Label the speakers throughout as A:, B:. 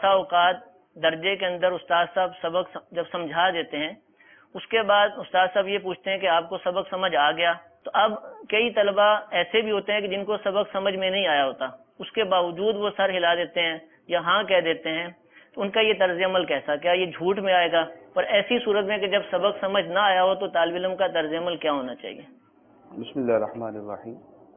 A: بسا اوقات درجے کے اندر استاد صاحب سبق جب سمجھا دیتے ہیں اس کے بعد استاد صاحب یہ پوچھتے ہیں کہ آپ کو سبق سمجھ آ گیا؟ تو اب کئی طلبہ ایسے بھی ہوتے ہیں کہ جن کو سبق سمجھ میں نہیں آیا ہوتا، اس کے باوجود وہ سر ہلا دیتے ہیں یا ہاں کہہ دیتے ہیں، تو ان کا یہ طرز عمل کیسا؟ کیا یہ جھوٹ میں آئے گا؟ اور ایسی صورت میں کہ جب سبق سمجھ نہ آیا ہو تو طالب علم کا طرز عمل کیا ہونا چاہیے؟
B: بسم اللہ الرحمن الرحیم۔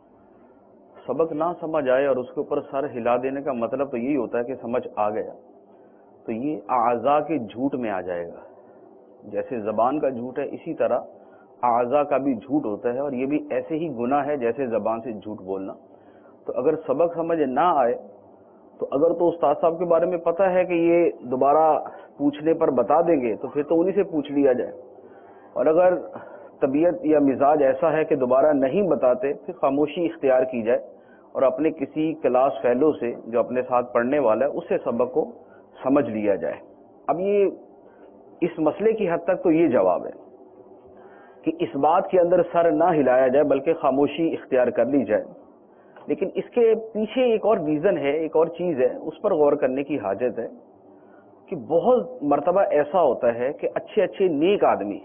B: سبق نہ سمجھ آئے اور اس کے اوپر سر ہلا دینے کا مطلب تو یہی ہوتا ہے کہ سمجھ آ گیا، تو یہ اعضاء کے جھوٹ میں آ جائے گا۔ جیسے زبان کا جھوٹ ہے اسی طرح اعضاء کا بھی جھوٹ ہوتا ہے، اور یہ بھی ایسے ہی گناہ ہے جیسے زبان سے جھوٹ بولنا۔ تو اگر سبق سمجھ نہ آئے تو اگر تو استاد صاحب کے بارے میں پتہ ہے کہ یہ دوبارہ پوچھنے پر بتا دیں گے تو پھر تو انہی سے پوچھ لیا جائے، اور اگر طبیعت یا مزاج ایسا ہے کہ دوبارہ نہیں بتاتے پھر خاموشی اختیار کی جائے اور اپنے کسی کلاس فیلو سے جو اپنے ساتھ پڑھنے والا ہے اس سے سبق کو سمجھ لیا جائے۔ اب یہ اس مسئلے کی حد تک تو یہ جواب ہے کہ اس بات کے اندر سر نہ ہلایا جائے بلکہ خاموشی اختیار کر لی جائے، لیکن اس کے پیچھے ایک اور ریزن ہے، ایک اور چیز ہے، اس پر غور کرنے کی حاجت ہے کہ بہت مرتبہ ایسا ہوتا ہے کہ اچھے اچھے نیک آدمی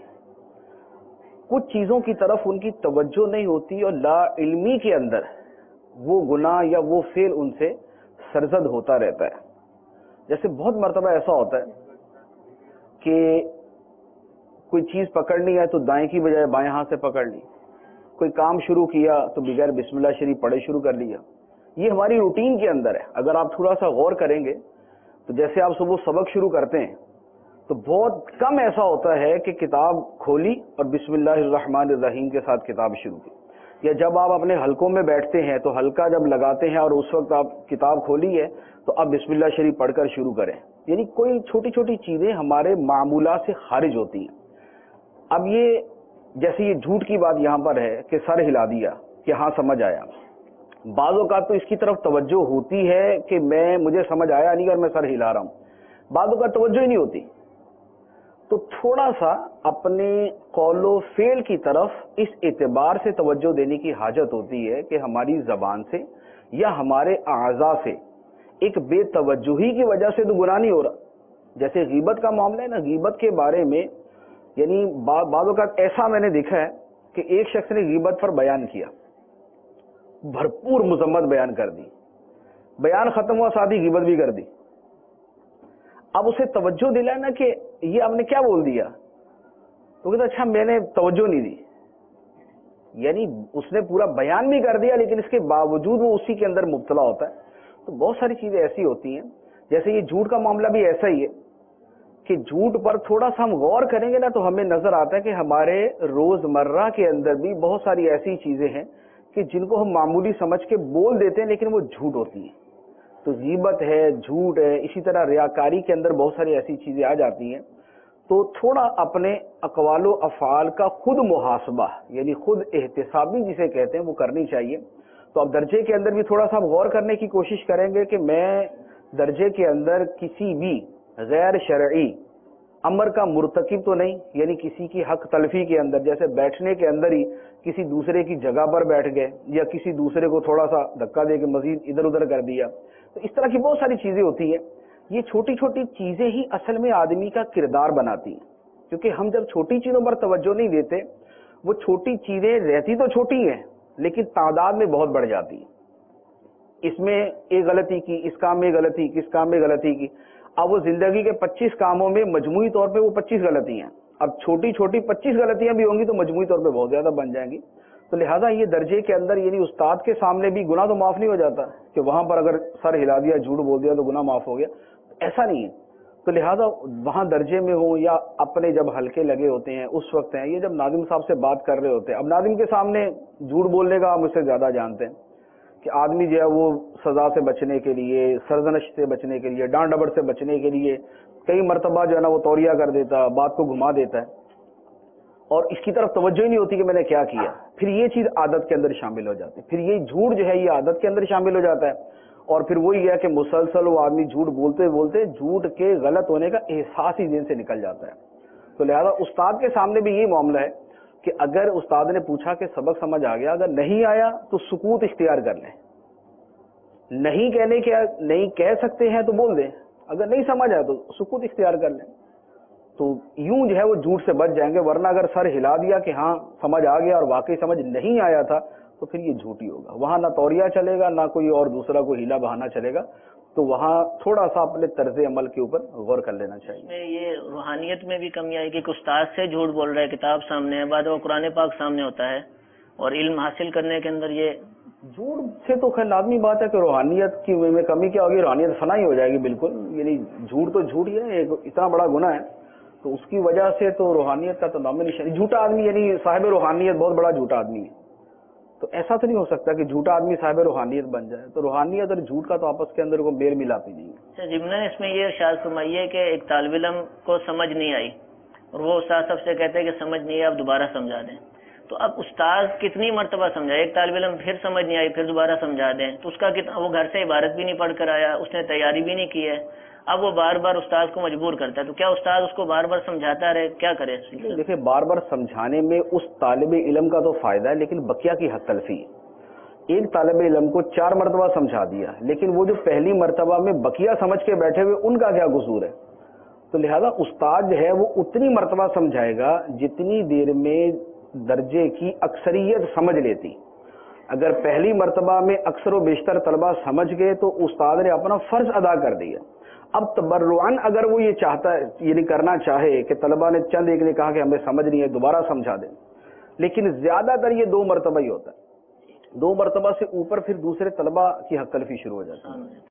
B: کچھ چیزوں کی طرف ان کی توجہ نہیں ہوتی اور لا علمی کے اندر وہ گناہ یا وہ فعل ان سے سرزد ہوتا رہتا ہے۔ جیسے بہت مرتبہ ایسا ہوتا ہے کہ کوئی چیز پکڑنی ہے تو دائیں کی بجائے بائیں ہاتھ سے پکڑ لی، کوئی کام شروع کیا تو بغیر بسم اللہ شریف پڑھے شروع کر لیا۔ یہ ہماری روٹین کے اندر ہے۔ اگر آپ تھوڑا سا غور کریں گے تو جیسے آپ صبح سبق شروع کرتے ہیں تو بہت کم ایسا ہوتا ہے کہ کتاب کھولی اور بسم اللہ الرحمن الرحیم کے ساتھ کتاب شروع کی، یا جب آپ اپنے حلقوں میں بیٹھتے ہیں تو حلقہ جب لگاتے ہیں اور اس وقت آپ کتاب کھولی ہے تو آپ بسم اللہ شریف پڑھ کر شروع کریں۔ یعنی کوئی چھوٹی چھوٹی چیزیں ہمارے معمولات سے خارج ہوتی ہیں۔ اب یہ جیسے یہ جھوٹ کی بات یہاں پر ہے کہ سر ہلا دیا کہ ہاں سمجھ آیا، بعض اوقات تو اس کی طرف توجہ ہوتی ہے کہ مجھے سمجھ آیا نہیں اور میں سر ہلا رہا ہوں، بعض اوقات توجہ ہی نہیں ہوتی۔ تو تھوڑا سا اپنے قول و فعل کی طرف اس اعتبار سے توجہ دینے کی حاجت ہوتی ہے کہ ہماری زبان سے یا ہمارے اعضاء سے ایک بے توجہی کی وجہ سے تو گناہ نہیں ہو رہا۔ جیسے غیبت کا معاملہ ہے نا، غیبت کے بارے میں یعنی بعض اوقات ایسا میں نے دیکھا ہے کہ ایک شخص نے غیبت پر بیان کیا، بھرپور مذمت بیان کر دی، بیان ختم ہوا ساتھ ہی غیبت بھی کر دی۔ اب اسے توجہ دلانا کہ یہ آپ نے کیا بول دیا، تو کہتا اچھا میں نے توجہ نہیں دی، یعنی اس نے پورا بیان بھی کر دیا لیکن اس کے باوجود وہ اسی کے اندر مبتلا ہوتا ہے۔ تو بہت ساری چیزیں ایسی ہوتی ہیں، جیسے یہ جھوٹ کا معاملہ بھی ایسا ہی ہے کہ جھوٹ پر تھوڑا سا ہم غور کریں گے نا تو ہمیں نظر آتا ہے کہ ہمارے روزمرہ کے اندر بھی بہت ساری ایسی چیزیں ہیں کہ جن کو ہم معمولی سمجھ کے بول دیتے ہیں لیکن وہ جھوٹ ہوتی ہیں۔ تو غیبت ہے، جھوٹ ہے، اسی طرح ریاکاری کے اندر بہت ساری ایسی چیزیں آ جاتی ہیں۔ تو تھوڑا اپنے اقوال و افعال کا خود محاسبہ یعنی خود احتسابی جسے کہتے ہیں وہ کرنی چاہیے۔ تو اب درجے کے اندر بھی تھوڑا سا غور کرنے کی کوشش کریں گے کہ میں درجے کے اندر کسی بھی غیر شرعی امر کا مرتکب تو نہیں، یعنی کسی کی حق تلفی کے اندر، جیسے بیٹھنے کے اندر ہی کسی دوسرے کی جگہ پر بیٹھ گئے یا کسی دوسرے کو تھوڑا سا دھکا دے کے مزید ادھر ادھر کر دیا، تو اس طرح کی بہت ساری چیزیں ہوتی ہیں۔ یہ چھوٹی چھوٹی چیزیں ہی اصل میں آدمی کا کردار بناتی ہیں، کیونکہ ہم جب چھوٹی چیزوں پر توجہ نہیں دیتے، وہ چھوٹی چیزیں رہتی تو چھوٹی ہیں لیکن تعداد میں بہت بڑھ جاتی ہیں۔ اس میں ایک غلطی کی، اس کام میں غلطی کی، اس کام میں غلطی کی، اب وہ زندگی کے 25 کاموں میں مجموعی طور پہ وہ 25 غلطی ہیں، اب چھوٹی چھوٹی 25 غلطیاں بھی ہوں گی تو مجموعی طور پہ بہت زیادہ بن جائیں گی۔ تو لہٰذا یہ درجے کے اندر یعنی استاد کے سامنے بھی گناہ تو معاف نہیں ہو جاتا کہ وہاں پر اگر سر ہلا دیا، جھوٹ بول دیا تو گناہ معاف ہو گیا، ایسا نہیں ہے۔ تو لہٰذا وہاں درجے میں ہوں یا اپنے جب ہلکے لگے ہوتے ہیں اس وقت ہیں، یہ جب ناظم صاحب سے بات کر رہے ہوتے ہیں، اب ناظم کے سامنے جھوٹ بولنے کا آپ مجھ سے زیادہ جانتے ہیں کہ آدمی جو ہے وہ سزا سے بچنے کے لیے، سرزنش سے بچنے کے لیے، ڈانٹ ڈپٹ سے بچنے کے لیے کئی مرتبہ جو ہے نا وہ توریہ کر دیتا، بات کو گھما دیتا ہے اور اس کی طرف توجہ ہی نہیں ہوتی کہ میں نے کیا کیا۔ پھر یہ چیز عادت کے اندر شامل ہو جاتی ہے، پھر یہ جھوٹ جو ہے یہ عادت کے اندر شامل ہو جاتا ہے، اور پھر وہی ہے کہ مسلسل وہ آدمی جھوٹ بولتے بولتے جھوٹ کے غلط ہونے کا احساس ہی ذہن سے نکل جاتا ہے۔ تو لہذا استاد کے سامنے بھی یہی معاملہ ہے کہ اگر استاد نے پوچھا کہ سبق سمجھ آ گیا، اگر نہیں آیا تو سکوت اختیار کر لیں، نہیں کہہ سکتے ہیں تو بول دیں، اگر نہیں سمجھ آیا تو سکوت اختیار کر لیں. تو یوں جو ہے وہ جھوٹ سے بچ جائیں گے. ورنہ اگر سر ہلا دیا کہ ہاں سمجھ آ گیا اور واقعی سمجھ نہیں آیا تھا تو پھر یہ جھوٹ ہی ہوگا. وہاں نہ توریہ چلے گا نہ کوئی اور دوسرا کوئی ہیلا بہانا چلے گا. تو وہاں تھوڑا سا اپنے طرز عمل کے اوپر غور کر لینا چاہیے.
A: یہ روحانیت میں بھی کمی آئی کہ استاد سے جھوٹ بول رہا ہے, کتاب سامنے ہے, بعد وہ قرآن پاک سامنے ہوتا ہے, اور علم حاصل کرنے کے اندر یہ
B: جھوٹ سے تو خیر لازمی بات ہے کہ روحانیت کی میں کمی کیا ہوگی, روحانیت فنا ہی ہو جائے گی بالکل. یعنی جھوٹ تو جھوٹ ہی ہے, ایک اتنا بڑا گناہ ہے, تو اس کی وجہ سے تو روحانیت کا تو نام نشان. جھوٹا آدمی یعنی صاحب روحانیت بہت بڑا جھوٹا آدمی ہے, تو ایسا تو نہیں ہو سکتا کہ جھوٹا آدمی صاحب روحانیت بن جائے. تو روحانیت اور جھوٹ کا تو آپس کے اندر کوئی میل ملاپ ہی نہیں ہے.
A: ضمن اس میں یہ ارشاد فرمائیے کہ ایک طالب علم کو سمجھ نہیں آئی اور وہ استاد صاحب سے کہتے ہیں کہ سمجھ نہیں آئی, آپ دوبارہ سمجھا دیں. تو اب استاد کتنی مرتبہ سمجھائے, ایک طالب علم پھر سمجھ نہیں آئی پھر دوبارہ سمجھا دیں, تو اس کا وہ گھر سے عبارت بھی نہیں پڑھ کر آیا, اس نے تیاری بھی نہیں کی ہے, اب وہ بار بار استاد کو مجبور کرتا ہے. تو کیا استاد اس کو بار بار سمجھاتا رہے, کیا کرے؟
B: دیکھیں بار بار سمجھانے میں اس طالب علم کا تو فائدہ ہے, لیکن بقیہ کی حق تلفی ہے. ایک طالب علم کو 4 مرتبہ سمجھا دیا, لیکن وہ جو پہلی مرتبہ میں بقیہ سمجھ کے بیٹھے ہوئے ان کا کیا قصور ہے؟ تو لہذا استاد جو ہے وہ اتنی مرتبہ سمجھائے گا جتنی دیر میں درجے کی اکثریت سمجھ لیتی. اگر پہلی مرتبہ میں اکثر و بیشتر طلبہ سمجھ گئے تو استاد نے اپنا فرض ادا کر دیا. اب تبرعاً اگر وہ یہ چاہتا ہے, یعنی کرنا چاہے کہ طلبہ نے چند ایک نے کہا کہ ہمیں سمجھ نہیں ہے دوبارہ سمجھا دیں, لیکن زیادہ تر یہ 2 مرتبہ ہی ہوتا ہے. 2 مرتبہ سے اوپر پھر دوسرے طلبہ کی حق تلفی شروع ہو جاتی ہے.